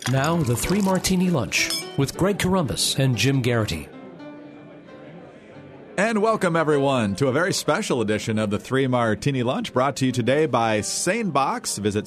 Now, the Three Martini Lunch with Greg Corombos and Jim Garrity. And welcome, everyone, to a very special edition of the Three Martini Lunch, brought to you today by SaneBox. Visit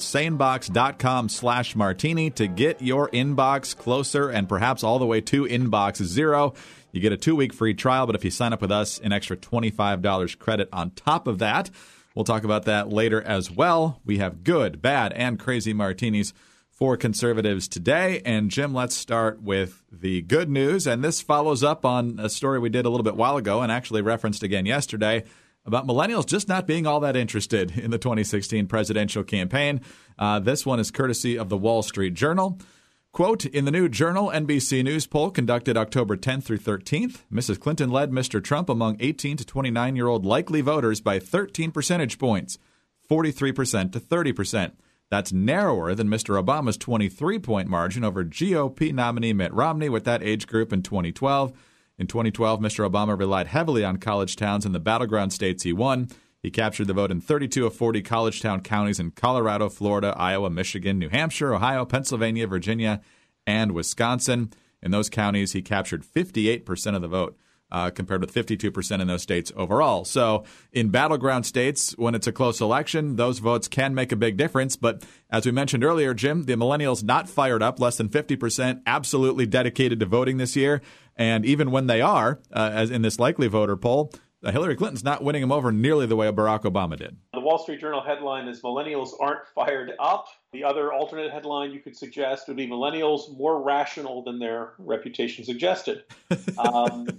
sanebox.com/martini to get your inbox closer and perhaps all the way to inbox zero. You get a 2-week free trial, but if you sign up with us, an extra $25 credit on top of that. We'll talk about that later as well. We have good, bad, and crazy martinis for conservatives today. And Jim, let's start with the good news. And this follows up on a story we did a little bit while ago and actually referenced again yesterday about millennials just not being all that interested in the 2016 presidential campaign. This one is courtesy of the Wall Street Journal. Quote, in the new Journal NBC News poll conducted October 10th through 13th, Mrs. Clinton led Mr. Trump among 18 to 29-year-old likely voters by 13 percentage points, 43% to 30%. That's narrower than Mr. Obama's 23-point margin over GOP nominee Mitt Romney with that age group in 2012. In 2012, Mr. Obama relied heavily on college towns in the battleground states he won. He captured the vote in 32 of 40 college town counties in Colorado, Florida, Iowa, Michigan, New Hampshire, Ohio, Pennsylvania, Virginia, and Wisconsin. In those counties, he captured 58% of the vote, compared with 52% in those states overall. So in battleground states, when it's a close election, those votes can make a big difference. But as we mentioned earlier, Jim, the millennials not fired up, less than 50%, absolutely dedicated to voting this year. And even when they are, as in this likely voter poll, Hillary Clinton's not winning them over nearly the way Barack Obama did. The Wall Street Journal headline is Millennials Aren't Fired Up. The other alternate headline you could suggest would be Millennials More Rational Than Their Reputation Suggested. And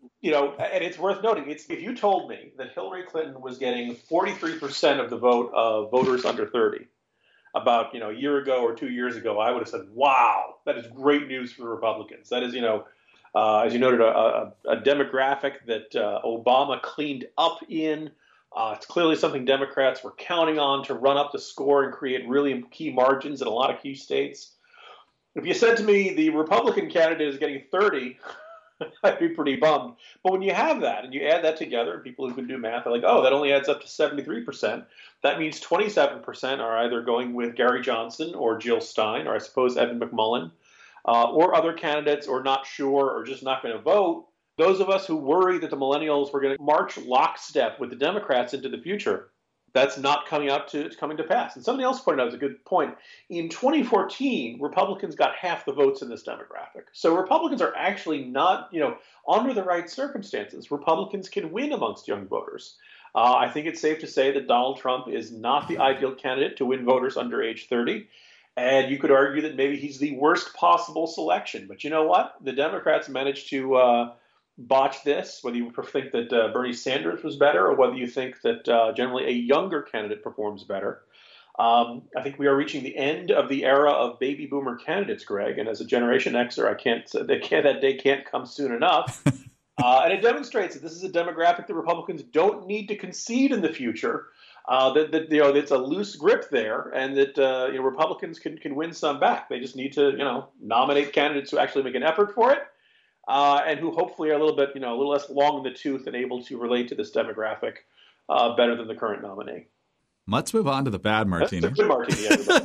it's worth noting, if you told me that Hillary Clinton was getting 43% of the vote of voters under 30 about, a year ago or 2 years ago, I would have said, wow, that is great news for the Republicans. That is, as you noted, a demographic that Obama cleaned up in. It's clearly something Democrats were counting on to run up the score and create really key margins in a lot of key states. If you said to me the Republican candidate is getting 30, I'd be pretty bummed. But when you have that and you add that together, and people who can do math are like, oh, that only adds up to 73%. That means 27% are either going with Gary Johnson or Jill Stein or I suppose Evan McMullin. Or other candidates, or not sure, or just not going to vote. Those of us who worry that the millennials were going to march lockstep with the Democrats into the future, that's not coming to pass. And somebody else pointed out, it's a good point. In 2014, Republicans got half the votes in this demographic. So Republicans are actually not, under the right circumstances, Republicans can win amongst young voters. I think it's safe to say that Donald Trump is not the ideal candidate to win voters under age 30. And you could argue that maybe he's the worst possible selection. But you know what? The Democrats managed to botch this, whether you think that Bernie Sanders was better or whether you think that generally a younger candidate performs better. I think we are reaching the end of the era of baby boomer candidates, Greg. And as a Generation Xer, that day can't come soon enough. And it demonstrates that this is a demographic that Republicans don't need to concede in the future. That it's a loose grip there, and that Republicans can win some back. They just need to nominate candidates who actually make an effort for it, and who hopefully are a little less long in the tooth and able to relate to this demographic better than the current nominee. Let's move on to the bad martini. That's a good martini,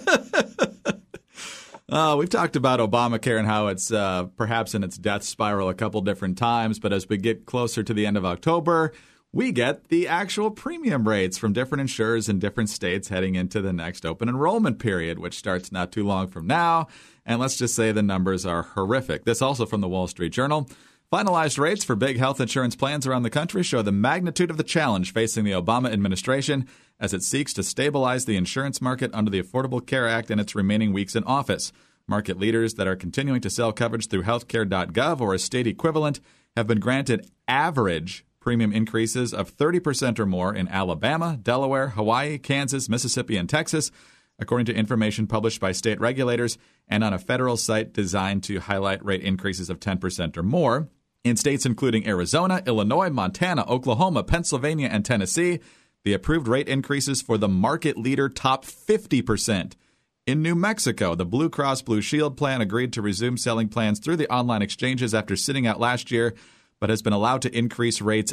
everybody. We've talked about Obamacare and how it's perhaps in its death spiral a couple different times, but as we get closer to the end of October, we get the actual premium rates from different insurers in different states heading into the next open enrollment period, which starts not too long from now. And let's just say the numbers are horrific. This also from the Wall Street Journal. Finalized rates for big health insurance plans around the country show the magnitude of the challenge facing the Obama administration as it seeks to stabilize the insurance market under the Affordable Care Act in its remaining weeks in office. Market leaders that are continuing to sell coverage through healthcare.gov or a state equivalent have been granted average premium increases of 30% or more in Alabama, Delaware, Hawaii, Kansas, Mississippi, and Texas, according to information published by state regulators and on a federal site designed to highlight rate increases of 10% or more. In states including Arizona, Illinois, Montana, Oklahoma, Pennsylvania, and Tennessee, the approved rate increases for the market leader top 50%. In New Mexico, the Blue Cross Blue Shield plan agreed to resume selling plans through the online exchanges after sitting out last year, but has been allowed to increase rates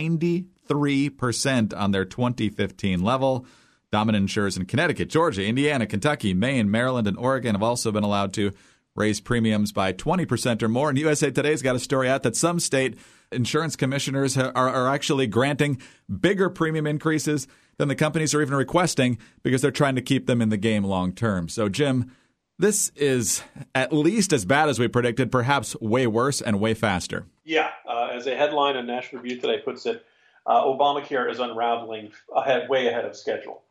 93% on their 2015 level. Dominant insurers in Connecticut, Georgia, Indiana, Kentucky, Maine, Maryland, and Oregon have also been allowed to raise premiums by 20% or more. And USA Today's got a story out that some state insurance commissioners are actually granting bigger premium increases than the companies are even requesting because they're trying to keep them in the game long term. So, Jim, this is at least as bad as we predicted, perhaps way worse and way faster. Yeah. As a headline on National Review today puts it, Obamacare is unraveling way ahead of schedule.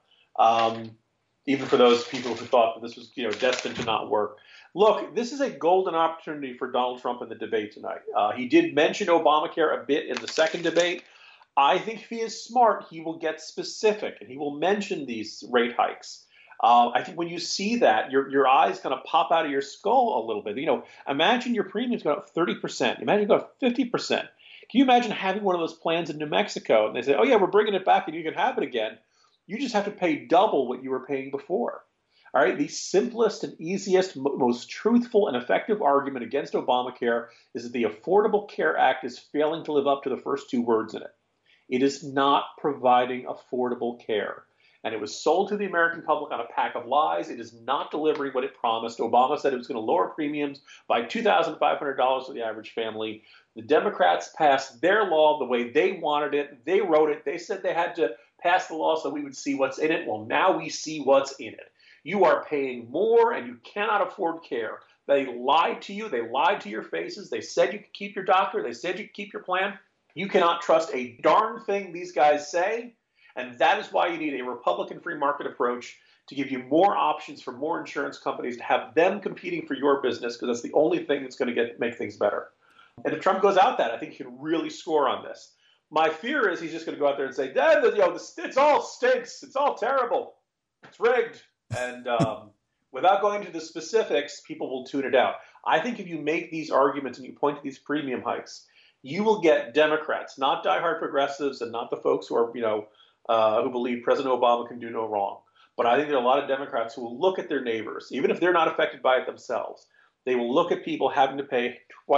Even for those people who thought that this was, destined to not work. Look, this is a golden opportunity for Donald Trump in the debate tonight. He did mention Obamacare a bit in the second debate. I think if he is smart, he will get specific and he will mention these rate hikes. I think when you see that, your eyes kind of pop out of your skull a little bit. Imagine your premiums go up 30%. Imagine go up 50%. Can you imagine having one of those plans in New Mexico and they say, oh, yeah, we're bringing it back and you can have it again. You just have to pay double what you were paying before. All right. The simplest and easiest, most truthful and effective argument against Obamacare is that the Affordable Care Act is failing to live up to the first two words in it. It is not providing affordable care. And it was sold to the American public on a pack of lies. It is not delivering what it promised. Obama said it was going to lower premiums by $2,500 for the average family. The Democrats passed their law the way they wanted it. They wrote it. They said they had to pass the law so we would see what's in it. Well, now we see what's in it. You are paying more and you cannot afford care. They lied to you. They lied to your faces. They said you could keep your doctor. They said you could keep your plan. You cannot trust a darn thing these guys say. And that is why you need a Republican free market approach to give you more options for more insurance companies, to have them competing for your business, because that's the only thing that's going to make things better. And if Trump goes out that, I think he can really score on this. My fear is he's just going to go out there and say, it's all stinks. It's all terrible. It's rigged. And without going into the specifics, people will tune it out. I think if you make these arguments and you point to these premium hikes, you will get Democrats, not diehard progressives and not the folks who are, who believe President Obama can do no wrong. But I think there are a lot of Democrats who will look at their neighbors, even if they're not affected by it themselves. They will look at people having to pay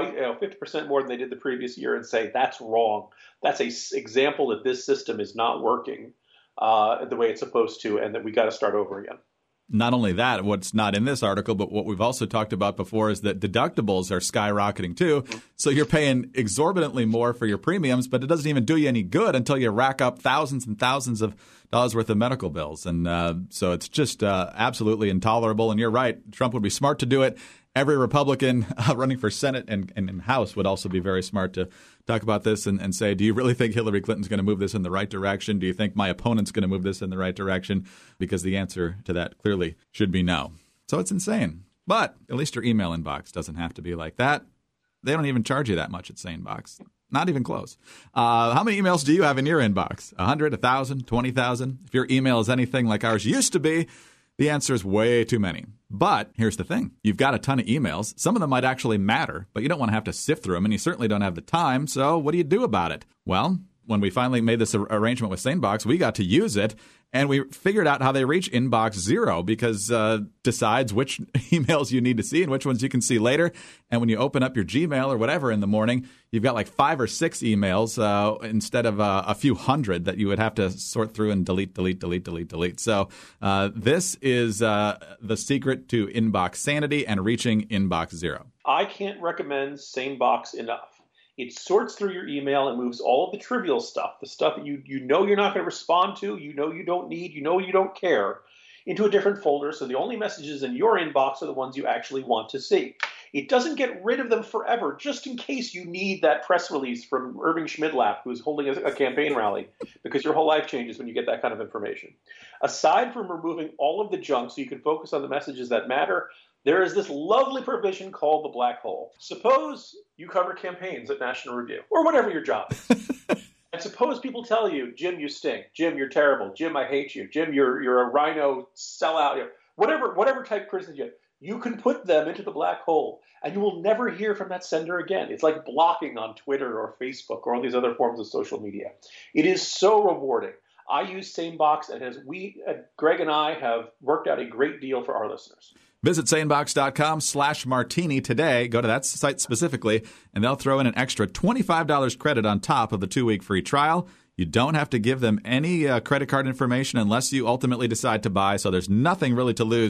50% more than they did the previous year and say, that's wrong. That's an example that this system is not working the way it's supposed to, and that we got to start over again. Not only that, what's not in this article, but what we've also talked about before is that deductibles are skyrocketing too. So you're paying exorbitantly more for your premiums, but it doesn't even do you any good until you rack up thousands and thousands of dollars worth of medical bills. And so it's just absolutely intolerable. And you're right. Trump would be smart to do it. Every Republican running for Senate and House would also be very smart to talk about this and say, do you really think Hillary Clinton's going to move this in the right direction? Do you think my opponent's going to move this in the right direction? Because the answer to that clearly should be no. So it's insane. But at least your email inbox doesn't have to be like that. They don't even charge you that much at SaneBox. Not even close. How many emails do you have in your inbox? 100, 1,000, 20,000? If your email is anything like ours used to be, the answer is way too many. But here's the thing. You've got a ton of emails. Some of them might actually matter, but you don't want to have to sift through them, and you certainly don't have the time. So what do you do about it? Well, when we finally made this arrangement with SaneBox, we got to use it, and we figured out how they reach Inbox Zero, because decides which emails you need to see and which ones you can see later. And when you open up your Gmail or whatever in the morning, you've got like 5 or 6 emails instead of a few hundred that you would have to sort through and delete. So this is the secret to inbox sanity and reaching Inbox Zero. I can't recommend SaneBox enough. It sorts through your email and moves all of the trivial stuff, the stuff that you know you're not going to respond to, you know you don't need, you know you don't care, into a different folder. So the only messages in your inbox are the ones you actually want to see. It doesn't get rid of them forever, just in case you need that press release from Irving Schmidlap, who's holding a campaign rally, because your whole life changes when you get that kind of information. Aside from removing all of the junk so you can focus on the messages that matter, there is this lovely provision called the black hole. Suppose you cover campaigns at National Review, or whatever your job is. And suppose people tell you, Jim, you stink. Jim, you're terrible. Jim, I hate you. Jim, you're a rhino sellout. Whatever type of criticism you can put them into the black hole, and you will never hear from that sender again. It's like blocking on Twitter or Facebook or all these other forms of social media. It is so rewarding. I use SaneBox, and as Greg and I have worked out a great deal for our listeners. Visit sanebox.com/martini today. Go to that site specifically, and they'll throw in an extra $25 credit on top of the 2-week free trial. You don't have to give them any credit card information unless you ultimately decide to buy, so there's nothing really to lose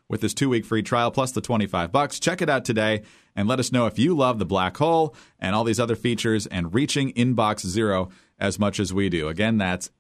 with this 2-week free trial plus the $25. Check it out today and let us know if you love the black hole and all these other features and reaching inbox zero as much as we do. Again, that's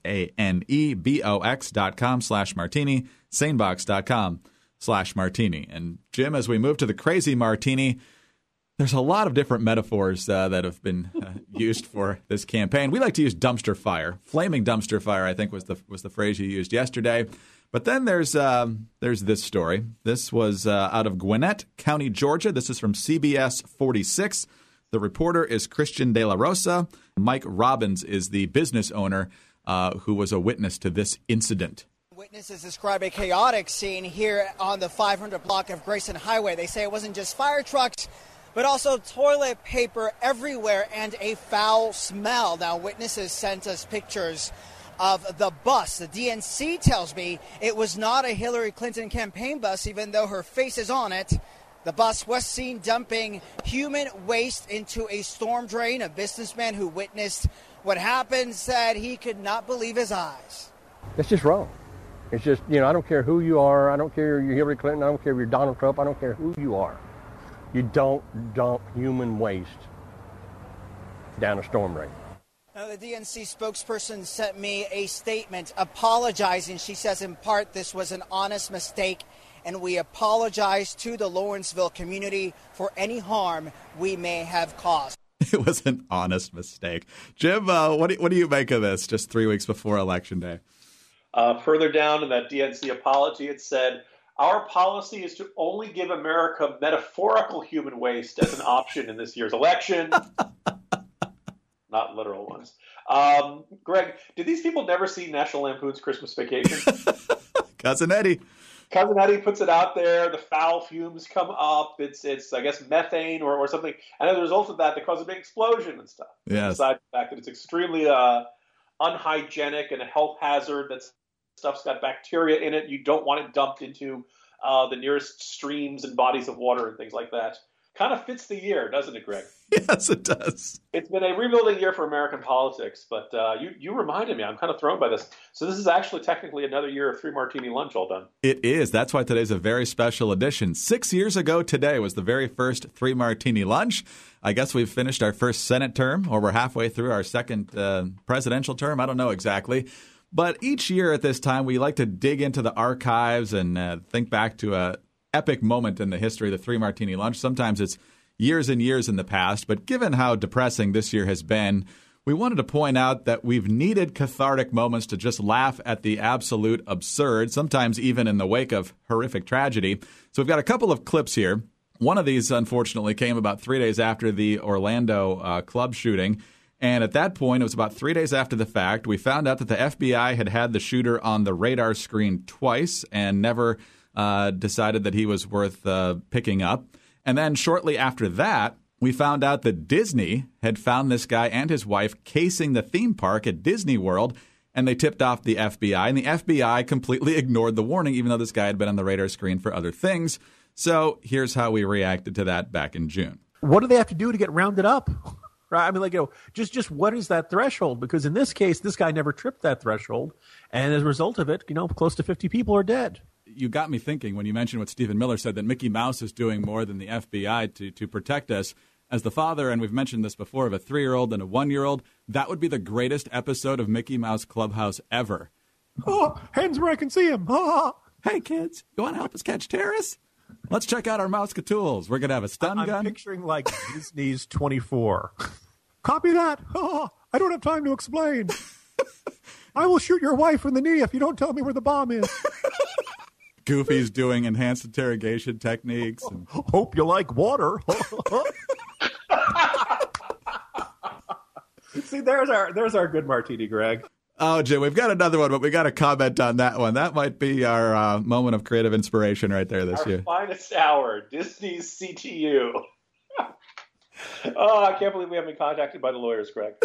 sanebox.com/martini, sanebox.com/martini. And Jim, as we move to the crazy martini, there's a lot of different metaphors that have been used for this campaign. We like to use dumpster fire. Flaming dumpster fire, I think, was the phrase you used yesterday. But then there's this story. This was out of Gwinnett County, Georgia. This is from CBS 46. The reporter is Christian De La Rosa. Mike Robbins is the business owner who was a witness to this incident. Witnesses describe a chaotic scene here on the 500 block of Grayson Highway. They say it wasn't just fire trucks, but also toilet paper everywhere and a foul smell. Now, witnesses sent us pictures of the bus. The DNC tells me it was not a Hillary Clinton campaign bus, even though her face is on it. The bus was seen dumping human waste into a storm drain. A businessman who witnessed what happened said he could not believe his eyes. It's just wrong. It's just, I don't care who you are. I don't care if you're Hillary Clinton. I don't care if you're Donald Trump. I don't care who you are. You don't dump human waste down a storm drain. Now, the DNC spokesperson sent me a statement apologizing. She says, in part, this was an honest mistake, and we apologize to the Lawrenceville community for any harm we may have caused. It was an honest mistake. Jim, what do you make of this just 3 weeks before Election Day? Further down in that DNC apology, it said, our policy is to only give America metaphorical human waste as an option in this year's election. Not literal ones. Greg, did these people never see National Lampoon's Christmas Vacation? Cousin Eddie. Cousin Eddie puts it out there. The foul fumes come up. It's I guess, methane or something. And as a result of that, they cause a big explosion and stuff. Yes. Besides the fact that it's extremely unhygienic and a health hazard. That stuff's got bacteria in it. You don't want it dumped into the nearest streams and bodies of water and things like that. Kind of fits the year, doesn't it, Greg? Yes, it does. It's been a rebuilding year for American politics, but you reminded me. I'm kind of thrown by this. So this is actually technically another year of 3 Martini Lunch all done. It is. That's why today's a very special edition. 6 years ago today was the very first 3 Martini Lunch. I guess we've finished our first Senate term, or we're halfway through our second presidential term. I don't know exactly. But each year at this time, we like to dig into the archives and think back to a epic moment in the history of the 3 Martini Lunch. Sometimes it's years and years in the past, but given how depressing this year has been, we wanted to point out that we've needed cathartic moments to just laugh at the absolute absurd, sometimes even in the wake of horrific tragedy. So we've got a couple of clips here. One of these, unfortunately, came about 3 days after the Orlando club shooting. And at that point, it was about 3 days after the fact, we found out that the FBI had the shooter on the radar screen twice and never decided that he was worth picking up. And then shortly after that, we found out that Disney had found this guy and his wife casing the theme park at Disney World, and they tipped off the FBI. And the FBI completely ignored the warning, even though this guy had been on the radar screen for other things. So here's how we reacted to that back in June. What do they have to do to get rounded up? Right? I mean, just what is that threshold? Because in this case, this guy never tripped that threshold. And as a result of it, close to 50 people are dead. You got me thinking when you mentioned what Stephen Miller said, that Mickey Mouse is doing more than the FBI to protect us. As the father, and we've mentioned this before, of a 3-year-old and a 1-year-old, that would be the greatest episode of Mickey Mouse Clubhouse ever. Oh, hands where I can see him. Oh. Hey, kids, you want to help us catch terrorists? Let's check out our Mouseketools. We're going to have a stun gun. I'm picturing like Disney's 24. Copy that. Oh, I don't have time to explain. I will shoot your wife in the knee if you don't tell me where the bomb is. Goofy's doing enhanced interrogation techniques. And... Hope you like water. See, there's our good martini, Greg. Oh, Jim, we've got another one, but we got to comment on that one. That might be our moment of creative inspiration right there this year. Our finest hour, Disney's CTU. Oh, I can't believe we haven't been contacted by the lawyers, Greg.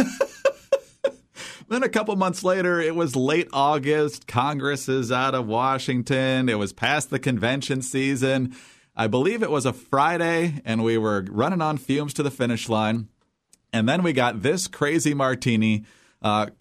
Then a couple months later, it was late August. Congress is out of Washington. It was past the convention season. I believe it was a Friday, and we were running on fumes to the finish line. And then we got this crazy martini,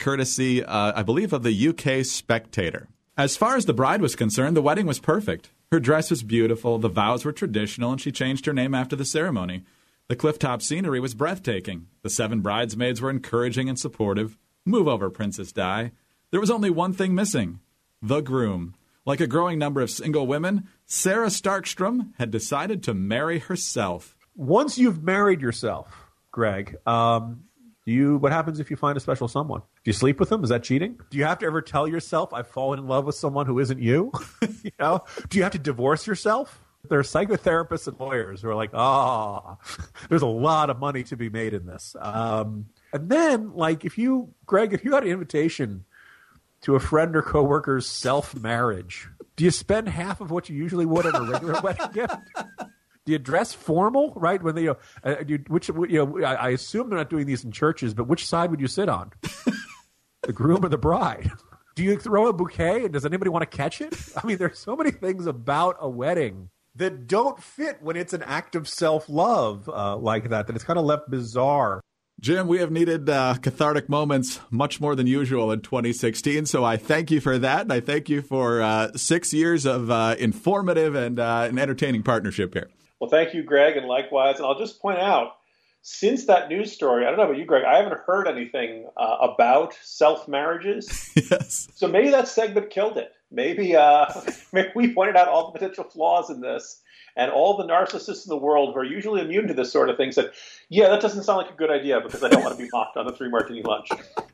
courtesy, I believe, of the UK Spectator. As far as the bride was concerned, the wedding was perfect. Her dress was beautiful, the vows were traditional, and she changed her name after the ceremony. The clifftop scenery was breathtaking. The 7 bridesmaids were encouraging and supportive. Move over, Princess Di. There was only one thing missing: the groom. Like a growing number of single women, Sarah Starkstrom had decided to marry herself. Once you've married yourself, Greg, what happens if you find a special someone? Do you sleep with them? Is that cheating? Do you have to ever tell yourself, I've fallen in love with someone who isn't you? Do you have to divorce yourself? There are psychotherapists and lawyers who are like, there's a lot of money to be made in this. And then, if you got an invitation to a friend or coworker's self-marriage, do you spend half of what you usually would at a regular wedding gift? Do you dress formal, right? When they, I assume they're not doing these in churches, but which side would you sit on? The groom or the bride? Do you throw a bouquet and does anybody want to catch it? I mean, there's so many things about a wedding that don't fit when it's an act of self-love like that it's kind of left bizarre. Jim, we have needed cathartic moments much more than usual in 2016, so I thank you for that, and I thank you for 6 years of informative and an entertaining partnership here. Well, thank you, Greg, and likewise. And I'll just point out, since that news story, I don't know about you, Greg, I haven't heard anything about self-marriages. Yes. So maybe that segment killed it. Maybe we pointed out all the potential flaws in this, and all the narcissists in the world who are usually immune to this sort of thing said, yeah, that doesn't sound like a good idea because I don't want to be mocked on the 3 Martini Lunch.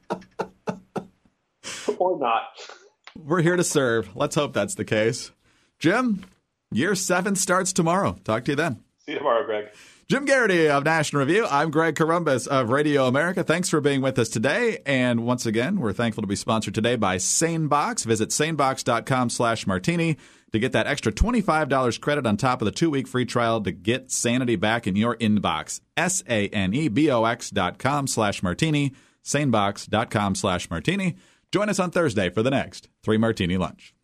Or not. We're here to serve. Let's hope that's the case. Jim, year 7 starts tomorrow. Talk to you then. See you tomorrow, Greg. Jim Garrity of National Review. I'm Greg Corombos of Radio America. Thanks for being with us today. And once again, we're thankful to be sponsored today by SaneBox. Visit sanebox.com/martini to get that extra $25 credit on top of the 2-week free trial to get sanity back in your inbox. SANEBOX.com/martini. SaneBox.com/martini. Join us on Thursday for the next 3 Martini Lunch.